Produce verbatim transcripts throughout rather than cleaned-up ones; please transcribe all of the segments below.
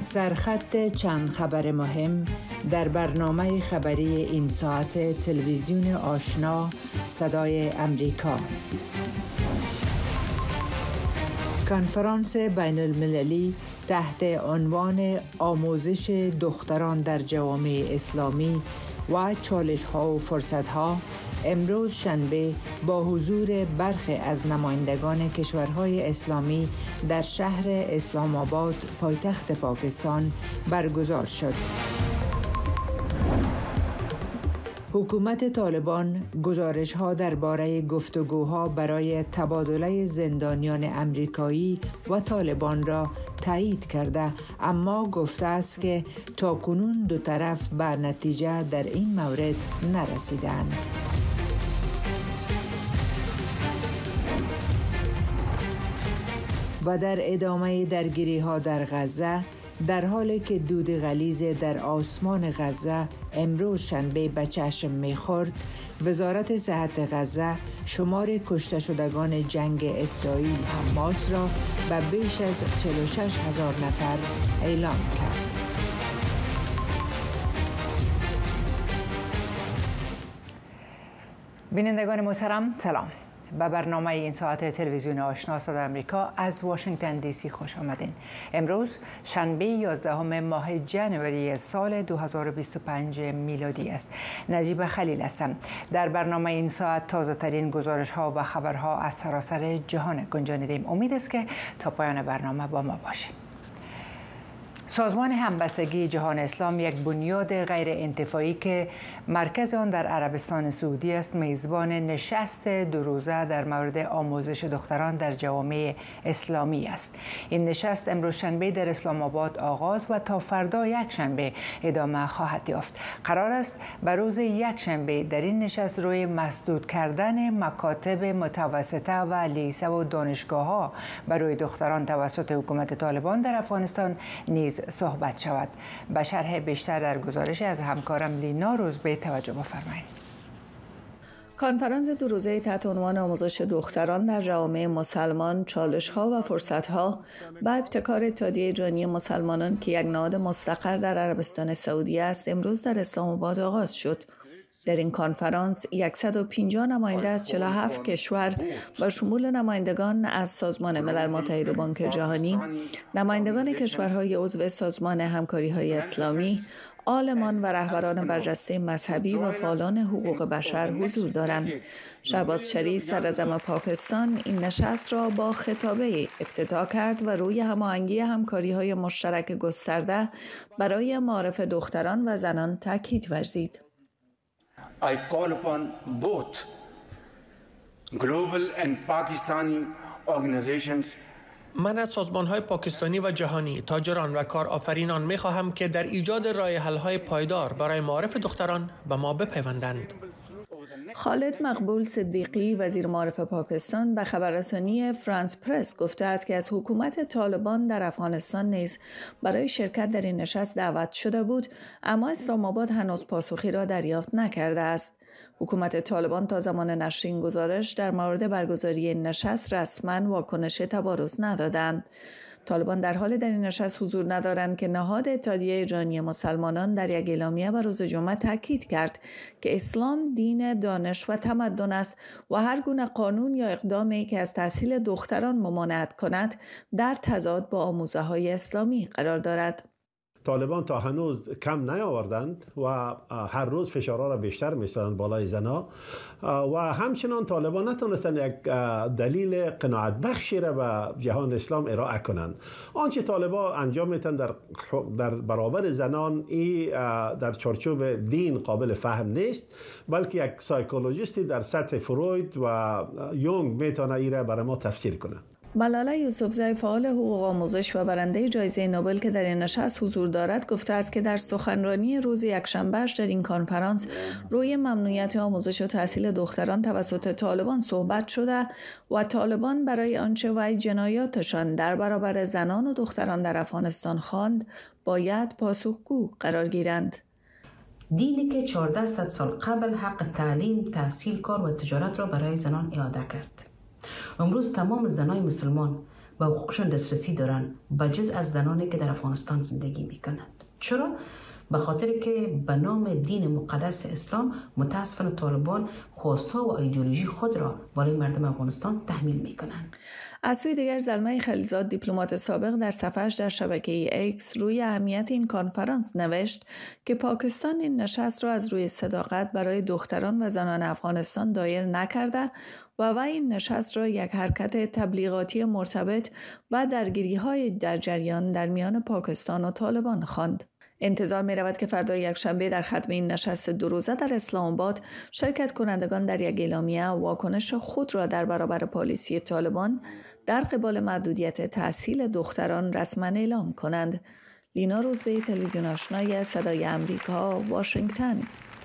سرخط چند خبر مهم در برنامه خبری این ساعت تلویزیون آشنا صدای امریکا. کنفرانس بین المللی تحت عنوان آموزش دختران در جوامع اسلامی و چالش ها و فرصت ها امروز شنبه با حضور برخی از نمایندگان کشورهای اسلامی در شهر اسلام آباد پایتخت پاکستان برگزار شد. حکومت طالبان گزارش‌ها درباره گفتگوها برای تبادله زندانیان امریکایی و طالبان را تایید کرده، اما گفته است که تاکنون دو طرف به نتیجه در این مورد نرسیدند. و در ادامه درگیری‌ها در غزه، در حالی که دود غلیظ در آسمان غزه امروز شنبه به چشم می‌خورد، وزارت صحت غزه شمار کشته شدگان جنگ اسرائیل حماس را به بیش از چهل و شش هزار نفر اعلام کرد. بینندگان محترم سلام. به برنامه این ساعت تلویزیون آشنا صدای امریکا از واشنگتن دی سی خوش آمدین. امروز شنبه یازدهم ماه جنوری سال دو هزار و بیست و پنج میلادی است. نجیب خلیل هستم. در برنامه این ساعت تازه ترین گزارش ها و خبرها از سراسر جهان گنجانیدیم. امید است که تا پایان برنامه با ما باشید. سازمان همبستگی جهان اسلام، یک بنیاد غیر انتفاعی که مرکز آن در عربستان سعودی است، میزبان نشست دو روزه در مورد آموزش دختران در جوامع اسلامی است. این نشست امروز شنبه در اسلام آباد آغاز و تا فردا یک شنبه ادامه خواهد یافت. قرار است به روز یک شنبه در این نشست روی مسدود کردن مکاتب متوسطه و لیسه و دانشگاه‌ها برای دختران توسط حکومت طالبان در افغانستان نیز صحبت شود. به شرح بیشتر در گزارش از همکارم لینا روزبه توجه بفرمایید. کنفرانس دو روزه تحت عنوان آموزش دختران در جوامع مسلمان، چالش‌ها و فرصت‌ها به ابتکار اتحادیه جهانی مسلمانان که یک نهاد مستقر در عربستان سعودی است، امروز در اسلام آباد آغاز شد. در این کنفرانس صد و پنجاه نماینده از چهل و هفت کشور با شمول نمایندگان از سازمان ملل متحد و بانک جهانی، نمایندگان کشورهای عضو سازمان همکاری‌های اسلامی، عالمان و رهبران برجسته مذهبی و فعالان حقوق بشر حضور دارند. شهباز شریف صدراعظم پاکستان این نشست را با خطابه افتتاح کرد و روی هماهنگی همکاری‌های مشترک گسترده برای معارف دختران و زنان تاکید ورزید. I call upon both global and Pakistani organizations. من از سازمان‌های پاکستانی و جهانی، تاجران و کارآفرینان می‌خواهم که در ایجاد راه‌حل‌های پایدار برای معارف دختران به ما بپیوندند. خالد مقبول صدیقی وزیر معارف پاکستان به خبررسانی فرانس پرس گفته است که از حکومت طالبان در افغانستان نیز برای شرکت در این نشست دعوت شده بود، اما اسلام آباد هنوز پاسخی را دریافت نکرده است. حکومت طالبان تا زمان نشر این گزارش در مورد برگزاری این نشست رسما واکنش تبارز ندادند. طالبان در حال در این نشست حضور ندارند که نهاد اتحادیه جهانی مسلمانان در یک اعلامیه و روز جمعه تاکید کرد که اسلام دین دانش و تمدن است و هر گونه قانون یا اقدامی که از تحصیل دختران ممانعت کند در تضاد با آموزه‌های اسلامی قرار دارد. طالبان تا هنوز کم نیاوردند و هر روز فشارها را بیشتر می‌سازند بالای زنها و همچنان طالبان نتونستند یک دلیل قناعت بخشی را به جهان اسلام ارائه کنند. آنچه طالبان انجام میدن در در برابر زنان ای در چارچوب دین قابل فهم نیست، بلکه یک سایکولوژیستی در سطح فروید و یونگ میتونه ای را برای ما تفسیر کنه. ملاله یوسفزی فعال حقوق آموزش و برنده جایزه نوبل که در این نشست حضور دارد گفته است که در سخنرانی روز یکشنبه‌اش در این کنفرانس روی ممنوعیت آموزش و تحصیل دختران توسط طالبان صحبت شده و طالبان برای آنچه وی جنایاتشان در برابر زنان و دختران در افغانستان خواند باید پاسخگو قرار گیرند. دینی که چهارده سال قبل حق تعلیم، تحصیل، کار و تجارت را برای زنان اعاده کرد. امروز تمام زنای مسلمان و حقوقشان دسترسی دارند به جز از زنانی که در افغانستان زندگی میکنند. چرا؟ به خاطر که به نام دین مقدس اسلام متاسفانه طالبان خواستها و ایدئولوژی خود را بالای مردم افغانستان تحمیل میکنند. از سوی دیگر زلمه خلیزاد دیپلمات سابق در صفحه‌اش در شبکه ایکس روی اهمیت این کنفرانس نوشت که پاکستان این نشست را از روی صداقت برای دختران و زنان افغانستان دایر نکرده و و این نشست را یک حرکت تبلیغاتی مرتبط و درگیری‌های در جریان در میان پاکستان و طالبان خواند. انتظار می رود که فردا یکشنبه در ختم این نشست دو روزه در اسلام آباد شرکت کنندگان در یک اعلامیه واکنش خود را در برابر پالیسی طالبان در قبال محدودیت تحصیل دختران رسما اعلام کنند. لینا روزبه، تلویزیون آشنای صدای امریکا، واشنگتن.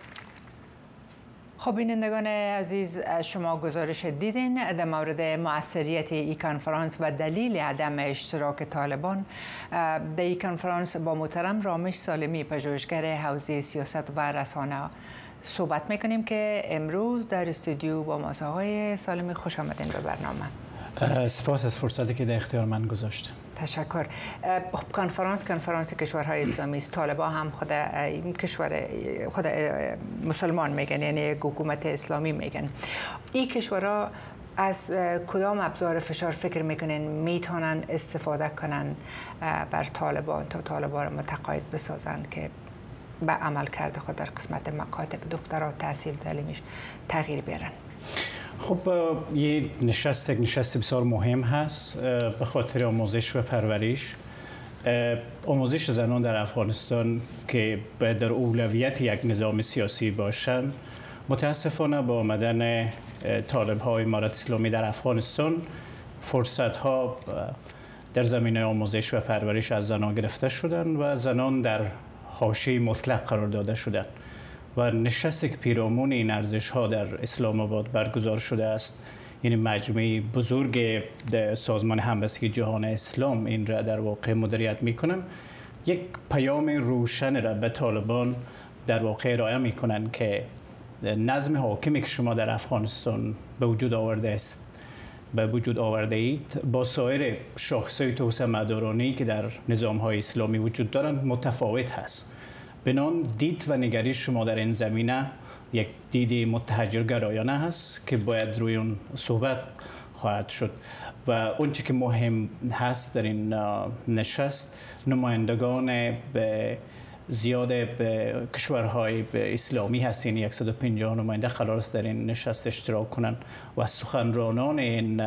خب بینندگان عزیز، شما گزارش دیدین در مورد مؤثریت این کنفرانس و دلیل عدم اشتراک طالبان. در این کنفرانس با محترم رامش سالمی، پژوهشگر حوزه سیاست و رسانه صحبت میکنیم که امروز در استودیو با ما. آقای سالمی خوش آمدین به برنامه. سپاس از فرصتی که در اختیار من گذاشتن. تشکر. خب کنفرانس کنفرانس کشورهای اسلامی است. طالبان هم خود کشور خود مسلمان میگن، یعنی حکومت اسلامی میگن. این کشورها از کدام ابزار فشار فکر میکنن میتونن استفاده کنن بر طالبان تا طالبان را متقاعد بسازن که به عمل کرده خود در قسمت مکاتب دخترها تحصیل تعلیمیش تغییر بیارن؟ خب یه نشست یک نشست بسیار مهم هست به خاطر آموزش و پرورش. آموزش زنان در افغانستان که در اولویت یک نظام سیاسی باشند، متاسفانه با آمدن طالب‌های امارت اسلامی در افغانستان فرصت‌ها در زمینه آموزش و پرورش از زنان گرفته شدند و زنان در حاشیه مطلق قرار داده شدند و نشستی که پیرامون این ارزش‌ها در اسلام آباد برگزار شده است، یعنی مجموعه بزرگ سازمان همبستگی جهان اسلام این را در واقع مدیریت می‌کنند، یک پیام روشن را به طالبان در واقع ارائه می‌کنند که نظم حاکمی که شما در افغانستان به وجود آورده است به وجود آورده اید با سایر شاخص‌های توسعه مدارانی که در نظام‌های اسلامی وجود دارند متفاوت هست. بنان دید و نگری شما در این زمینه یک دید متحجرگرایانه هست که باید روی اون صحبت خواهد شد و اون چی که مهم هست در این نشست نمایندگان به زیاد به کشورهای به اسلامی هست، یعنی صد و پنجاه نماینده قرار است در این نشست اشتراک کنند و سخنرانان این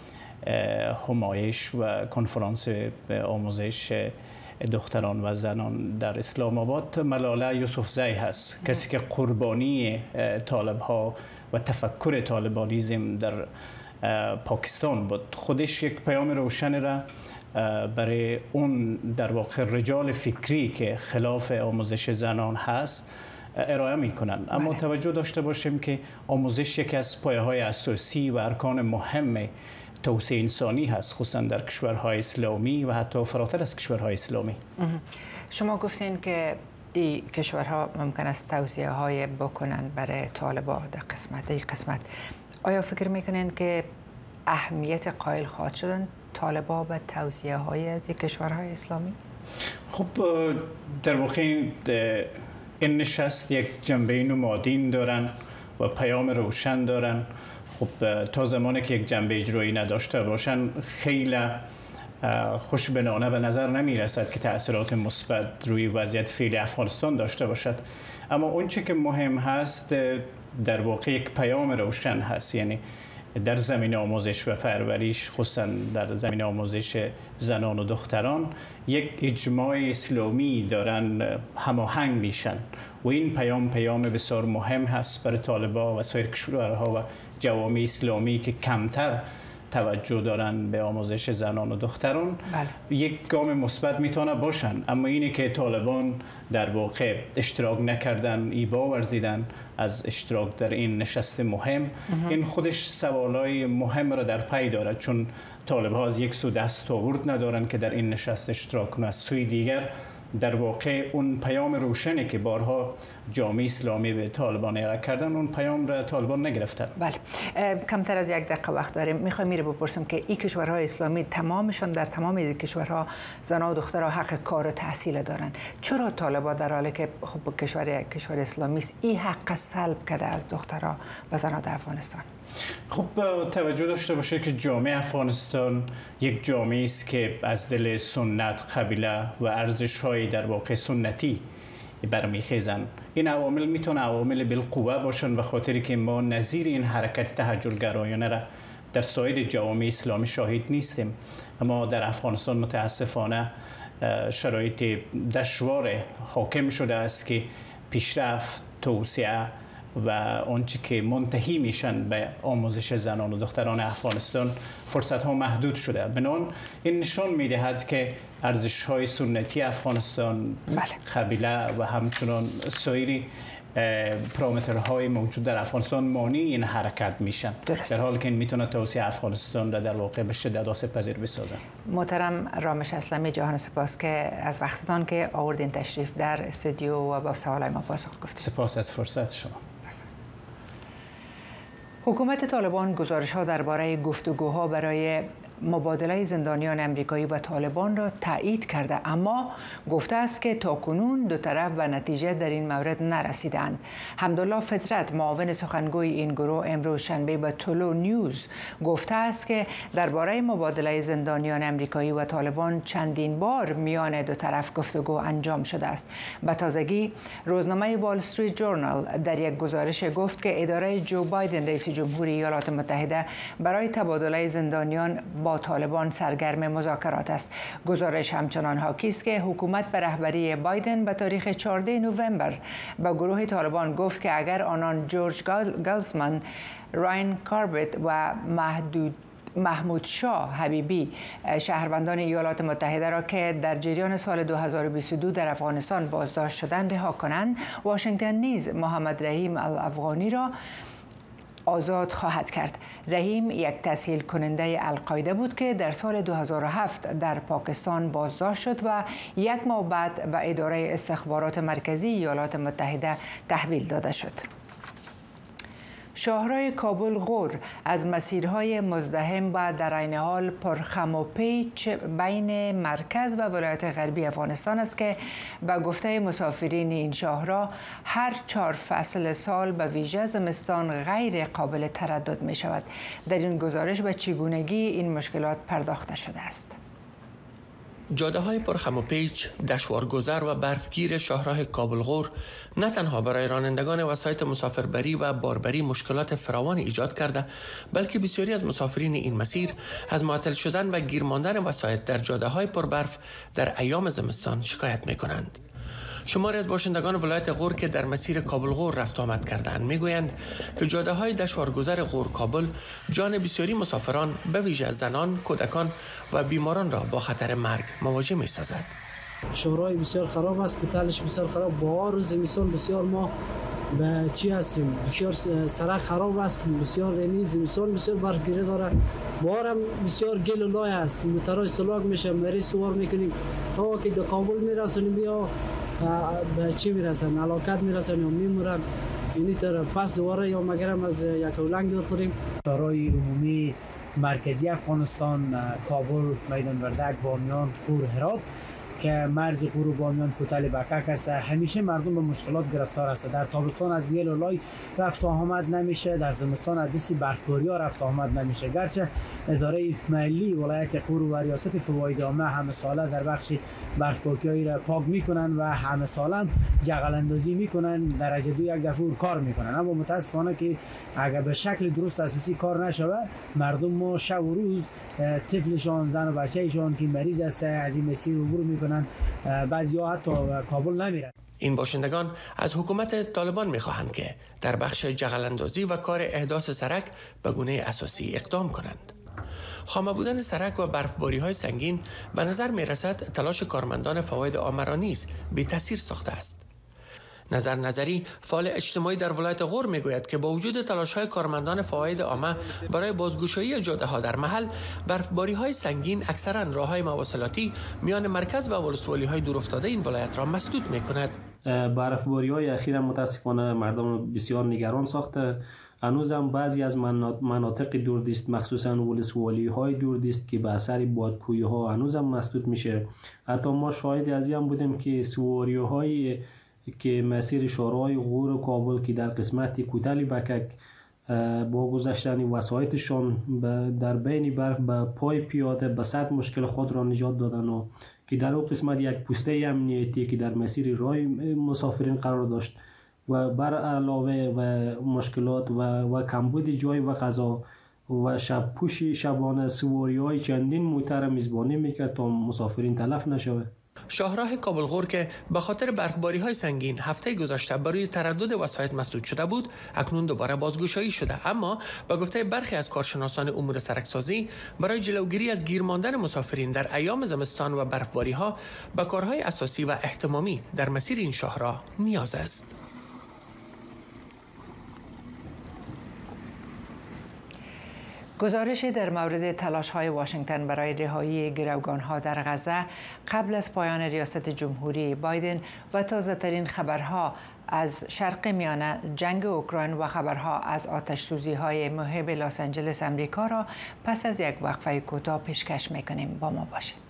همایش و کنفرانس آموزش دختران و زنان در اسلام آباد ملاله یوسفزی هست، کسی که قربانی طالب ها و تفکر طالبانیزم در پاکستان بود. خودش یک پیام روشن را برای اون در واقع رجال فکری که خلاف آموزش زنان هست ارائه میکنن. اما توجه داشته باشیم که آموزش یکی از پایه‌های اساسی و ارکان مهم توسعه انسانی هست، خصوصا در کشورهای اسلامی و حتی فراتر از کشورهای اسلامی. شما گفتین که این کشورها ممکن است توصیه های بکنن برای طالبان در قسمت این قسمت. آیا فکر میکنین که اهمیت قائل خواهد شدن طالبان به توصیه های از این کشورهای اسلامی؟ خب در واقع این نشست یک جنبه نمادین دارن و پیام روشن دارن. خب تا زمانی که یک جنبه اجرایی نداشته باشن خیلی خوشبینانه به نظر نمی رسد که تأثیرات مثبت روی وضعیت فعلی افغانستان داشته باشد. اما اون چی که مهم هست در واقع یک پیام روشن هست، یعنی در زمینه آموزش و پرورش، خصوصا در زمینه آموزش زنان و دختران، یک اجماع اسلامی دارن هماهنگ میشن و این پیام پیام بسیار مهم هست برای طالبان و سایر کشورها و جوامع اسلامی که کمتر توجه دارن به آموزش زنان و دختران. بله. یک گام مثبت میتونه باشن، اما اینه که طالبان در واقع اشتراک نکردن، ایبا ورزیدن از اشتراک در این نشست مهم. اه. این خودش سوالای مهم را در پی دارد، چون طالب ها از یک سو دست آورد ندارن که در این نشست اشتراک کنند، از سوی دیگر در واقع اون پیام روشنی که بارها جامعه اسلامی به طالبان ارائه کردن اون پیام را طالبان نگرفتن. بله، کمتر از یک دقیقه وقت داریم. میخوایم میره بپرسم که این کشورهای اسلامی تمامشان در تمام این کشورها زنان و دخترها حق کار و تحصیل دارن. چرا طالبان در حالی که خب کشور کشور اسلامی است این حق سلب کرده از دخترها و زنان در افغانستان؟ خب توجه داشته باشه که جامعه افغانستان یک جامعه است که از دل سنت، قبیله و ارزش‌های در واقع سنتی برمیخیزن. این عوامل میتونه عوامل بالقوه باشن به خاطری که ما نظیر این حرکت تهجرگرایانه را در سایر جوامع اسلامی شاهد نیستیم، اما در افغانستان متاسفانه شرایط دشوار حاکم شده است که پیشرفت، توسعه و آنچه که منتهی میشن به آموزش زنان و دختران افغانستان فرصت ها محدود شده. بنابراین این نشان میدهد که ارزش های سنتی افغانستان، بله. قبیله و همچنان سایر پارامترهای موجود در افغانستان مانع این حرکت میشن، درست. در حالی که این میتونه توسعه افغانستان را در واقع به شدت آسیب‌پذیر بسازه. محترم رامش اسلمی، جهان سپاس که از وقتتان که آوردین تشریف در استودیو و با سوالای ما پاسخ گفتید. سپاس از فرصت شما. حکومت طالبان گزارش‌ها درباره گفتگوها برای مبادله زندانیان امریکایی و طالبان را تایید کرده، اما گفته است که تاکنون دو طرف به نتیجه در این مورد نرسیدند. حمدالله فطرت، معاون سخنگوی این گروه، امروز شنبه به طلوع نیوز گفته است که درباره مبادله زندانیان امریکایی و طالبان چندین بار میان دو طرف گفتگو انجام شده است. به تازگی روزنامه وال استریت جورنال در یک گزارش گفت که اداره جو بایدن رئیس جمهوری ایالات متحده برای تبادله زندانیان با طالبان سرگرم مذاکرات است. گزارش همچنان حاکی است که حکومت به رهبری بایدن به تاریخ چهاردهم نوامبر به گروه طالبان گفت که اگر آنان جورج گلزمن، راین کاربت و محدود محمود شاه حبیبی، شهروندان ایالات متحده را که در جریان سال دو هزار و بیست و دو در افغانستان بازداشت شدند رها کنند، واشنگتن نیز محمد رحیم الافغانی را آزاد خواهد کرد. رحیم یک تسهیل کننده القاعده بود که در سال دو هزار و هفت در پاکستان بازداشت شد و یک ماه بعد به اداره استخبارات مرکزی ایالات متحده تحویل داده شد. شاهراه کابل غور از مسیرهای مزدحم و در عین حال پرخم و پیچ بین مرکز و ولایت غربی افغانستان است که به گفته مسافرین این شاهراه هر چهار فصل سال به ویژه زمستان غیر قابل تردد می شود. در این گزارش به چگونگی این مشکلات پرداخته شده است. جاده های پرخم و پیچ، دشوارگذر و برفگیر شاهراه کابل غور نه تنها برای رانندگان وسایط مسافربری و باربری مشکلات فراوان ایجاد کرده، بلکه بسیاری از مسافرین این مسیر از معطل شدن و گیر ماندن وسایط در جاده های پربرف در ایام زمستان شکایت می کنند. شماری از باشندگان ولایت غور که در مسیر کابل غور رفت آمد کردند میگویند که جاده های دشوارگذر غور کابل جان بسیاری مسافران به ویژه زنان، کودکان و بیماران را با خطر مرگ مواجه می سازد. شورای بسیار خراب است، کتلش بسیار خراب، بهار و زمستان بسیار ما به چی هستیم، بسیار سرک خراب است، بسیار رمی زمستان بسیار برفگیری داره، بهار هم بسیار گل و لای است، موترها سلاک میشه، مریض سوار میکنیم تا که به کابل میرسونیم بیا به چی میرسن، علاقت میرسن یا میمورن، اینی طرف پس دوباره یا مگرم از یک اولنگ دور خوریم. شورای عمومی مرکزی افغانستان، کابل، میدان وردک، بامیان، غور، هرات که مرز غور و بامیان کوتل بکک است، همیشه مردم به مشکلات گرفتار است. در تابستان از گل و لای رفت آمد نمیشه، در زمستان از دستی برفباری ها رفت آمد نمیشه. گرچه اداره محلی ولایت غور و ریاست فواید عامه همه ساله در بخش برفپاکی را پاک میکنن و همه ساله جغل اندازی میکنن، درجه دو یک دفعه کار میکنن، اما متاسفانه که اگر به شکل درست اساسی کار نشود، مردم ما شب و روز طفلشان، زن و بچه‌شان که مریض است از این مسیر عبور میکنن، بعضی‌ها حتی کابل نمیرن. این باشندگان از حکومت طالبان میخواهند که در بخش جغل اندازی و کار احداث سرک به گونه اساسی اقدام کنند. خامه بودن سرک و برفباری های سنگین به نظر می رسد تلاش کارمندان فواید عامه را نیز بی تاثیر ساخته است. نظر نظری فعال اجتماعی در ولایت غور میگوید که با وجود تلاش‌های کارمندان فواید عامه برای بازگشایی جاده‌ها در محل، برفباری‌های سنگین اکثراً راه‌های مواصلاتی میان مرکز و ولسوالی‌های دورافتاده این ولایت را مسدود می‌کند. برفباری‌های اخیر متاسفانه مردم بسیار نگران ساخته. هنوز هم بعضی از مناطق دوردست مخصوصاً ولسوالی‌های دوردست که به اثر بادکویی‌ها هنوز هم مسدود میشه. حتی ما شاهد از این بودیم که سواری‌های که مسیر شهرهای غور و کابل که در قسمت کوتالی بکک با گذشتن وسایطشان در بین برف به پای پیاده به صد مشکل خود را نجات دادن و که در اون قسمت یک پوسته امنیتی که در مسیر راه مسافرین قرار داشت و بر علاوه و مشکلات و, و کمبود جای و غذا و شب پوشی شبانه سواری‌های چندین موتر میزبانی میکرد تا مسافرین تلف نشود. شاهراه کابل غور که به خاطر برفباری‌های سنگین هفته گذشته برای تردد وسایط مسدود شده بود، اکنون دوباره بازگشایی شده، اما به گفته برخی از کارشناسان امور سرکسازی برای جلوگیری از گیر ماندن مسافرین در ایام زمستان و برفباری‌ها به کارهای اساسی و اهتمامی در مسیر این شاهراه نیاز است. گزارشی در مورد تلاش‌های واشنگتن برای رهایی گروگان‌ها در غزه قبل از پایان ریاست جمهوری بایدن و تازه‌ترین خبرها از شرق میانه، جنگ اوکراین و خبرها از آتش‌سوزی‌های محیط لس آنجلس امریکا را پس از یک وقفه کوتاه پیشکش می‌کنیم. با ما باشید.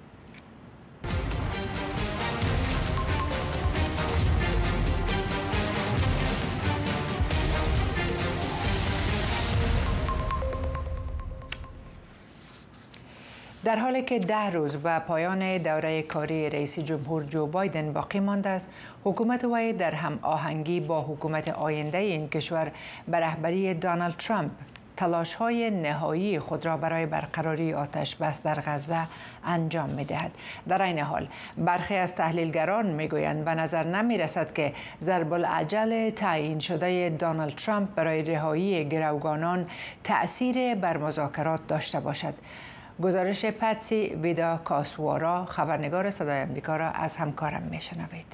در حالی که ده روز و پایان دوره کاری رئیس جمهور جو بایدن باقی مانده است، حکومت وی در هم آهنگی با حکومت آینده این کشور به رهبری دونالد ترامپ تلاش‌های نهایی خود را برای برقراری آتش بس در غزه انجام می‌دهد. در این حال برخی از تحلیلگران می‌گویند به نظر نمی‌رسد که ضرب العجل تعیین شده دونالد ترامپ برای رهایی گروگانان تأثیر بر مذاکرات داشته باشد. گزارش پتسی ویدا کاسوارا، خبرنگار صدای آمریکا، را از همکارم میشنوید.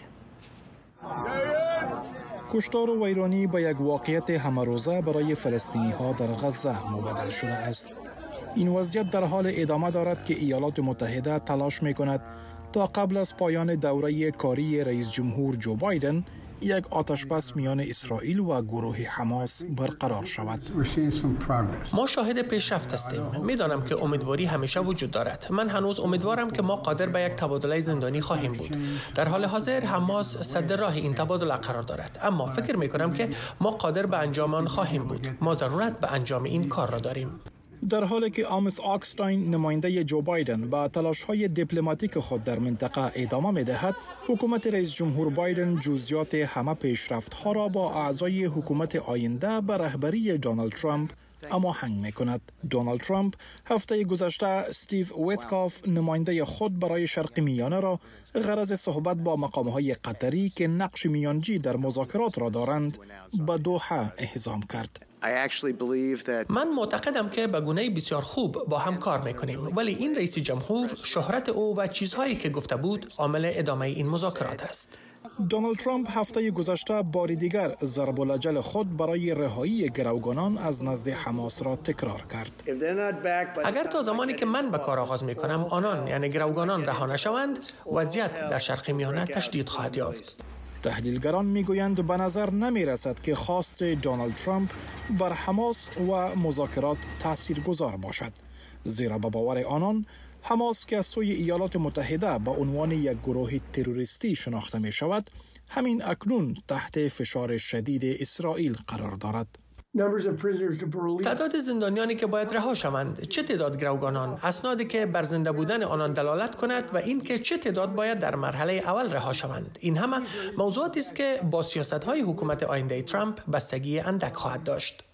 کشتار و ویرانی به یک واقعیت همه‌روزه برای فلسطینی ها در غزه مبدل شده است. این وضعیت در حال ادامه دارد که ایالات متحده تلاش می کند تا قبل از پایان دوره کاری رئیس جمهور جو بایدن یک آتشبس میان اسرائیل و گروه حماس برقرار شود. ما شاهد پیشرفت هستیم. میدانم که امیدواری همیشه وجود دارد. من هنوز امیدوارم که ما قادر به یک تبادله زندانی خواهیم بود. در حال حاضر حماس صد راه این تبادله قرار دارد، اما فکر می کنم که ما قادر به انجام آن خواهیم بود. ما ضرورت به انجام این کار را داریم. در حالی که آمس آکستاین نماینده جو بایدن با تلاش‌های دیپلماتیک خود در منطقه ادامه می‌دهد، حکومت رئیس جمهور بایدن جزئیات همه پیشرفت‌ها را با اعضای حکومت آینده به رهبری دونالد ترامپ هماهنگ می‌کند. دونالد ترامپ هفته گذشته استیو ویتکاف نماینده خود برای شرق میانه را غرض صحبت با مقام‌های قطری که نقش میانجی در مذاکرات را دارند به دوحه اعزام کرد. من معتقدم که به گونه بسیار خوب با هم کار میکنیم، ولی این رئیس جمهور، شهرت او و چیزهایی که گفته بود عامل ادامه این مذاکرات است. دونالد ترامپ هفته گذشته بار دیگر ضرب العجل خود برای رهایی گروگانان از نزد حماس را تکرار کرد. اگر تا زمانی که من به کار آغاز میکنم آنان یعنی گروگانان رها نشوند، وضعیت در شرق میانه تشدید خواهد یافت. تحلیلگران میگویند به نظر نمی رسد که خواست دونالد ترامپ بر حماس و مذاکرات تاثیرگذار باشد، زیرا به باور آنان حماس که از سوی ایالات متحده به عنوان یک گروه تروریستی شناخته می شود، همین اکنون تحت فشار شدید اسرائیل قرار دارد. تعداد زندانیانی که باید رها شوند، چه تعداد گروگانان، اسنادی که بر زنده بودن آنان دلالت کند و این که چه تعداد باید در مرحله اول رها شوند، این همه موضوعاتی است که با سیاست‌های حکومت آینده ترامپ بستگی اندک خواهد داشت.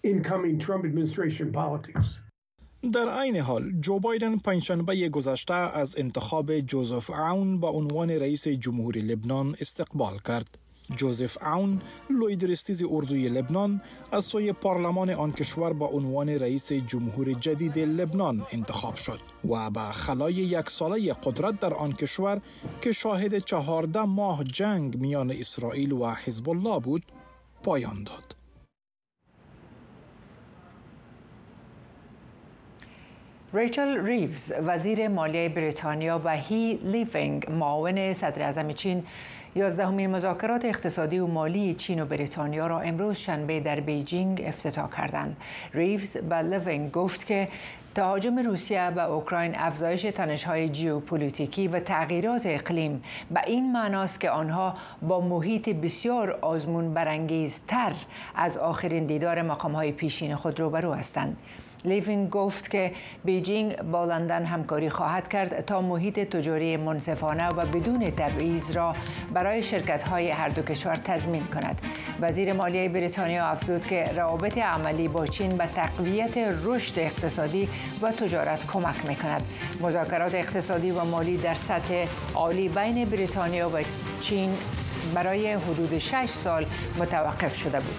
در عین حال جو بایدن پنجشنبه گذشته از انتخاب جوزف عون به عنوان رئیس جمهوری لبنان استقبال کرد. جوزف عون لویدرستیز اردوی لبنان از سوی پارلمان آن کشور با عنوان رئیس جمهور جدید لبنان انتخاب شد و به خلای یک ساله قدرت در آن کشور که شاهد چهارده ماه جنگ میان اسرائیل و حزب الله بود پایان داد. ریچل ریوز وزیر مالیه بریتانیا و هی لیوینگ معاون صدر اعظم چین یازدهمین مذاکرات اقتصادی و مالی چین و بریتانیا را امروز شنبه در بیجینگ افتتاح کردند. ریوز به لیوینگ گفت که تهاجم روسیه به اوکراین افزایش تنش‌های ژئوپلیتیکی و تغییرات اقلیم به این معناست که آنها با محیط بسیار آزمون برانگیزتر از آخرین دیدار مقام‌های پیشین خود روبرو هستند. لیوینگ گفت که بیجینگ با لندن همکاری خواهد کرد تا محیط تجاری منصفانه و بدون تبعیض را برای شرکت‌های هر دو کشور تضمین کند. وزیر مالیه بریتانیا افزود که روابط عملی با چین به تقویت رشد اقتصادی و تجارت کمک می‌کند. مذاکرات اقتصادی و مالی در سطح عالی بین بریتانیا و چین برای حدود شش سال متوقف شده بود.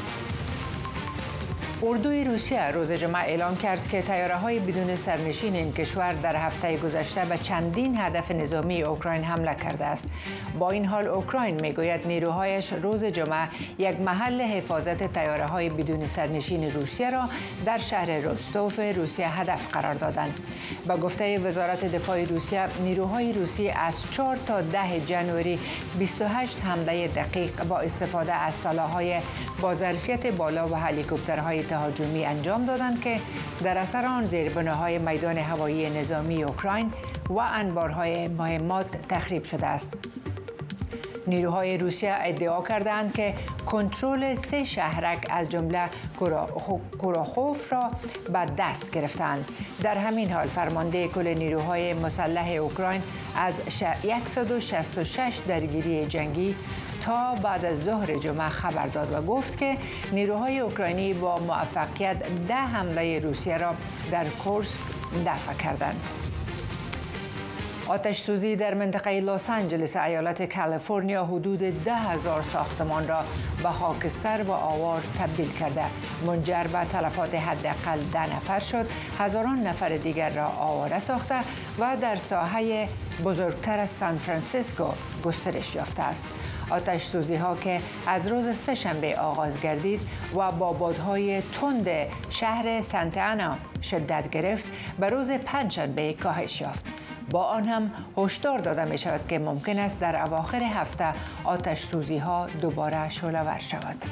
اردوی روسیه روز جمعه اعلام کرد که طیاره‌های بدون سرنشین این کشور در هفته گذشته به چندین هدف نظامی اوکراین حمله کرده است. با این حال اوکراین میگوید نیروهایش روز جمعه یک محل حفاظت طیاره‌های بدون سرنشین روسیه را در شهر روستوف روسیه هدف قرار دادند. با گفته وزارت دفاع روسیه، نیروهای روسیه از چهار تا ده ژانویه بیست و هشت حمله دقیق با استفاده از سلاح‌های با ظرفیت بالا و هلیکوپترهای تهاجمی انجام دادند که در اثر آن زیربناهای میدان هوایی نظامی اوکراین و انبارهای مهمات تخریب شده است. نیروهای روسیه ادعا کردند که کنترل سه شهرک از جمله کوراخوف را بر دست گرفتند. در همین حال فرمانده کل نیروهای مسلح اوکراین از صد و شصت و شش درگیری جنگی تا بعد از ظهر جمعه خبر داد و گفت که نیروهای اوکراینی با موفقیت ده حمله روسیه را در کورسک دفع کردند. آتش سوزی در منطقه لس آنجلس ایالت کالیفرنیا حدود ده هزار ساختمان را به خاکستر و آوار تبدیل کرده. منجر به تلفات حداقل ده نفر شد، هزاران نفر دیگر را آواره ساخته و در ساحه بزرگتر از سان فرانسیسکو گسترش یافته است. آتش سوزی ها که از روز سه شنبه آغاز گردید و با بادهای تند شهر سانتا آنا شدت گرفت، به روز پنجشنبه کاهش یافت. با آن هم هشدار داده می شود که ممکن است در اواخر هفته آتش سوزی ها دوباره شعله‌ور شود.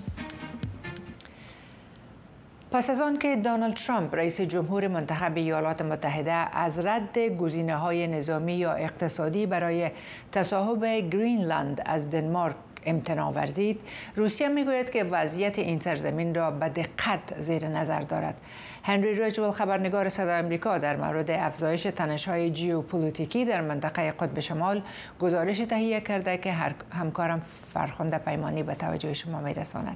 پس از آن که دونالد ترامپ رئیس جمهور منتخب ایالات متحده از رد گزینه‌های نظامی یا اقتصادی برای تصاحب گرینلند از دنمارک امتناع ورزید، روسیه میگوید که وضعیت این سرزمین را به دقت زیر نظر دارد. هنری رجول خبرنگار صدای آمریکا در مورد افزایش تنش‌های ژئوپلیتیکی در منطقه قطب شمال گزارش تهیه کرده که همکارم فرخنده پیمانی به توجه شما میرساند.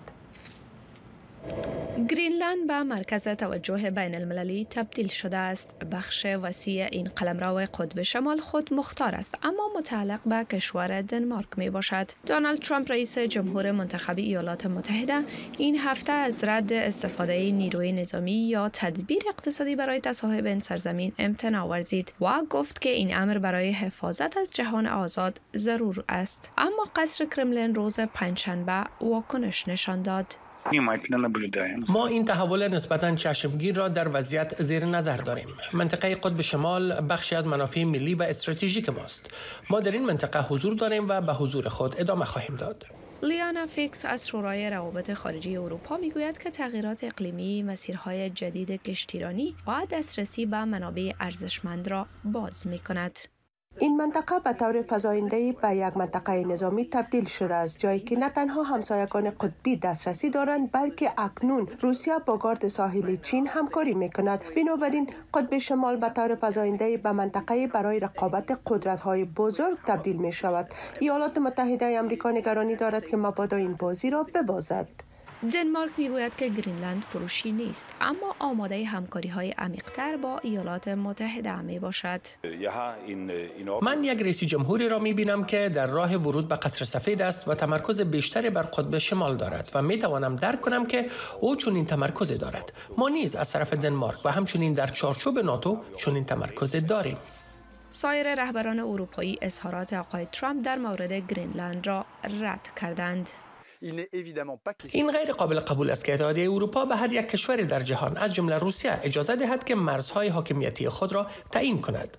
گرینلند به مرکز توجه بین المللی تبدیل شده است. بخش وسیع این قلمرو قطب شمال خود مختار است، اما متعلق به کشور دنمارک می باشد. دونالد ترامپ رئیس جمهور منتخب ایالات متحده این هفته از رد استفاده نیروی نظامی یا تدبیر اقتصادی برای تصاحب این سرزمین امتناع ورزید و گفت که این امر برای حفاظت از جهان آزاد ضرور است. اما قصر کرملین روز پنجشنبه واکنش نشان داد. ما این تحول نسبتاً چشمگیر را در وضعیت زیر نظر داریم. منطقه قطب شمال بخشی از منافع ملی و استراتژیک ماست. ما در این منطقه حضور داریم و به حضور خود ادامه خواهیم داد. لیانا فیکس از شورای روابط خارجی اروپا میگوید که تغییرات اقلیمی مسیرهای جدید کشتیرانی و دسترسی به منابع ارزشمند را باز می‌کند. این منطقه به طور فزاینده‌ای به یک منطقه نظامی تبدیل شده است، جایی که نه تنها همسایگان قطبی دسترسی دارند بلکه اکنون روسیه با گارد ساحلی چین همکاری می‌کند. بنابراین قطب شمال به طور فزاینده‌ای به منطقه برای رقابت قدرت‌های بزرگ تبدیل می‌شود. ایالات متحده آمریکا نگرانی دارد که مبادا این بازی را ببازد. دنمارک میگوید که گرینلند فروشی نیست، اما آماده همکاری های عمیق‌تر با ایالات متحده می باشد. من یک رئیس جمهوری را می بینم که در راه ورود به قصر سفید است و تمرکز بیشتری بر قطب شمال دارد و می توانم درک کنم که او چنین تمرکزی دارد. ما نیز از طرف دنمارک و همچنین در چارچوب ناتو چنین تمرکزی داریم. سایر رهبران اروپایی اظهارات آقای ترامپ در مورد گرینلند را رد کردند. این غیر قابل قبول است که اتحادیه اروپا به هر یک کشوری در جهان از جمله روسیه اجازه دهد که مرزهای حاکمیتی خود را تعیین کند.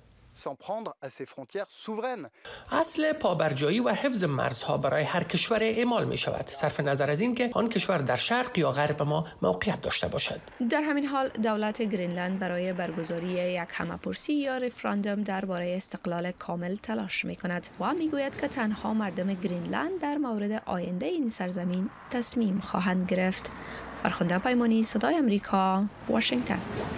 اصل پابرجایی و حفظ مرزها برای هر کشور اعمال می شود، صرف نظر از این که آن کشور در شرق یا غرب ما موقعیت داشته باشد. در همین حال دولت گرینلند برای برگزاری یک همه‌پرسی یا رفراندوم درباره استقلال کامل تلاش می کند و می گوید که تنها مردم گرینلند در مورد آینده این سرزمین تصمیم خواهند گرفت. فرخنده پیمانی، صدای آمریکا، واشنگتن.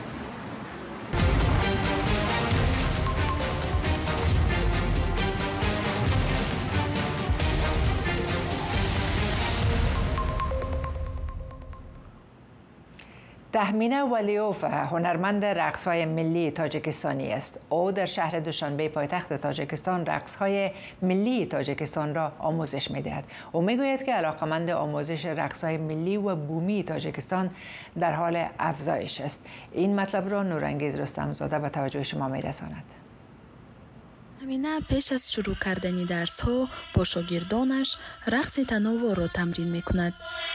تهمینه ولیوف هنرمند رقص‌های ملی تاجیکستانی است. او در شهر دوشنبه پایتخت تاجیکستان رقص‌های ملی تاجیکستان را آموزش می‌دهد. او می‌گوید که علاقه‌مند آموزش رقص‌های ملی و بومی تاجیکستان در حال افزایش است. این مطلب را نورانگیز رستم‌زاده به توجه شما می‌رساند. تهمینه پیش از شروع کردن درس‌ها با شاگردانش رقص تنوع را تمرین می‌کند.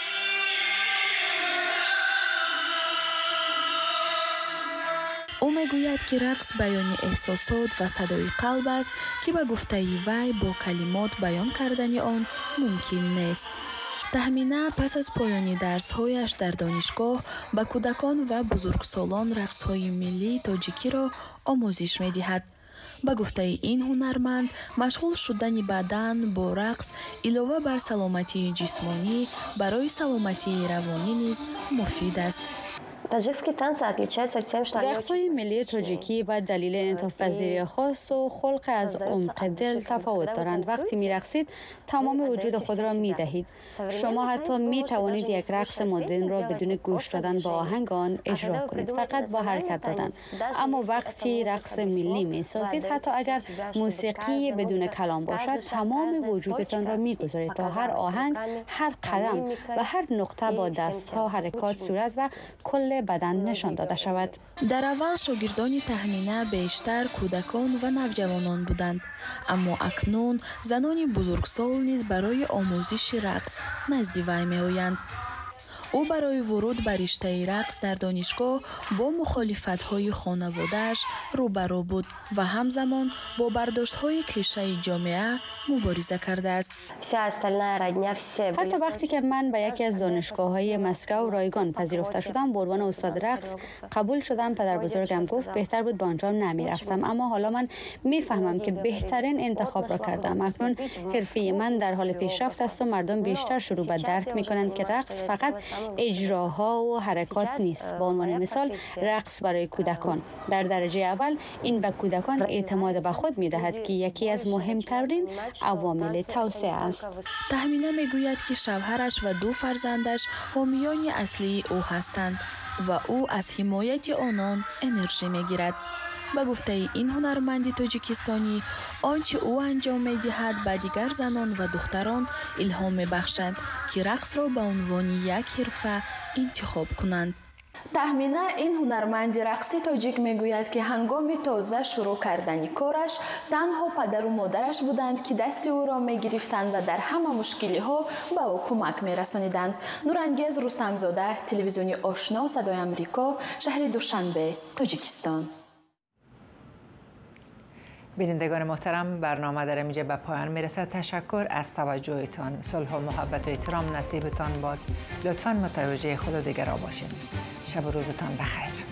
او میگوید که رقص بیان احساسات و صدای قلب است که به گفته وی با کلمات بیان کردن آن ممکن نیست. تهمینه پس از پایان درس‌هایش در دانشگاه به کودکان و بزرگسالان رقص‌های ملی تاجیکی را آموزش می‌دهد. به گفته این هنرمند، مشغول شدن بدن با رقص علاوه بر سلامتی جسمانی برای سلامتی روانی نیز مفید است. رقص‌های ملی تاجیکی به دلیل انعطاف پذیری خاص و خلق از عمق دل تفاوت دارند. وقتی می‌رقصید تمام وجود خود را می‌دهید. شما حتی می‌توانید یک رقص مدرن را بدون گوش دادن به آهنگ آن اجرا کنید، فقط با حرکت دادن. اما وقتی رقص ملی می‌سازید، حتی اگر موسیقی بدون کلام باشد، تمام وجودتان را می‌گذارید تا هر آهنگ، هر قدم و هر نقطه با دست‌ها حرکات صورت و کل بدن نشان داده شود. در اول شاگردان تهمینه بیشتر کودکان و نوجوانان بودند، اما اکنون زنان بزرگسال نیز برای آموزش رقص نزد وی می‌آیند. او برای ورود به رشته رقص در دانشگاه با مخالفت‌های خانواده‌اش روبرو بود و همزمان با برداشت‌های کلیشه جامعه مبارزه کرده است. حتی وقتی که من به یکی از دانشگاه‌های مسکو رایگان پذیرفته شدم، به عنوان استاد رقص قبول شدم. پدر بزرگم گفت بهتر بود با آنجا نمی‌رفتم، اما حالا من می‌فهمم که بهترین انتخاب را کردم. اکنون حرفه من در حال پیشرفت است و مردم بیشتر شروع به درک می‌کنند که رقص فقط اجراها و حرکات نیست. به عنوان مثال رقص برای کودکان در درجه اول این به کودکان اعتماد به خود می‌دهد که یکی از مهمترین عوامل توسعه است. تهمینه میگوید که شوهرش و دو فرزندش حامیان اصلی او هستند و او از حمایت آنان انرژی میگیرد. به گفته این هنرمند تاجیکستانی، آنچه او انجام می‌دهد به دیگر زنان و دختران الهام می‌بخشد که رقص را به عنوان یک حرفه انتخاب کنند. تهمینه این هنرمند رقصی تاجیک میگوید که هنگام تازه شروع کردن کارش تنها پدر و مادرش بودند که دست او را میگرفتند و در همه مشکلی ها به او کمک میرسانیدند. نورانگیز رستم‌زاده، تلویزیونی آشنا، صدای آمریکا، شهر دوشنبه، تاجیکستان. بینندگان محترم، برنامه در اینجا به پایان میرسد. تشکر از توجهتان. صلح و محبت و احترام نصیبتان باد. لطفاً متوجه خود و دیگران باشید. شب و روزتان بخیر.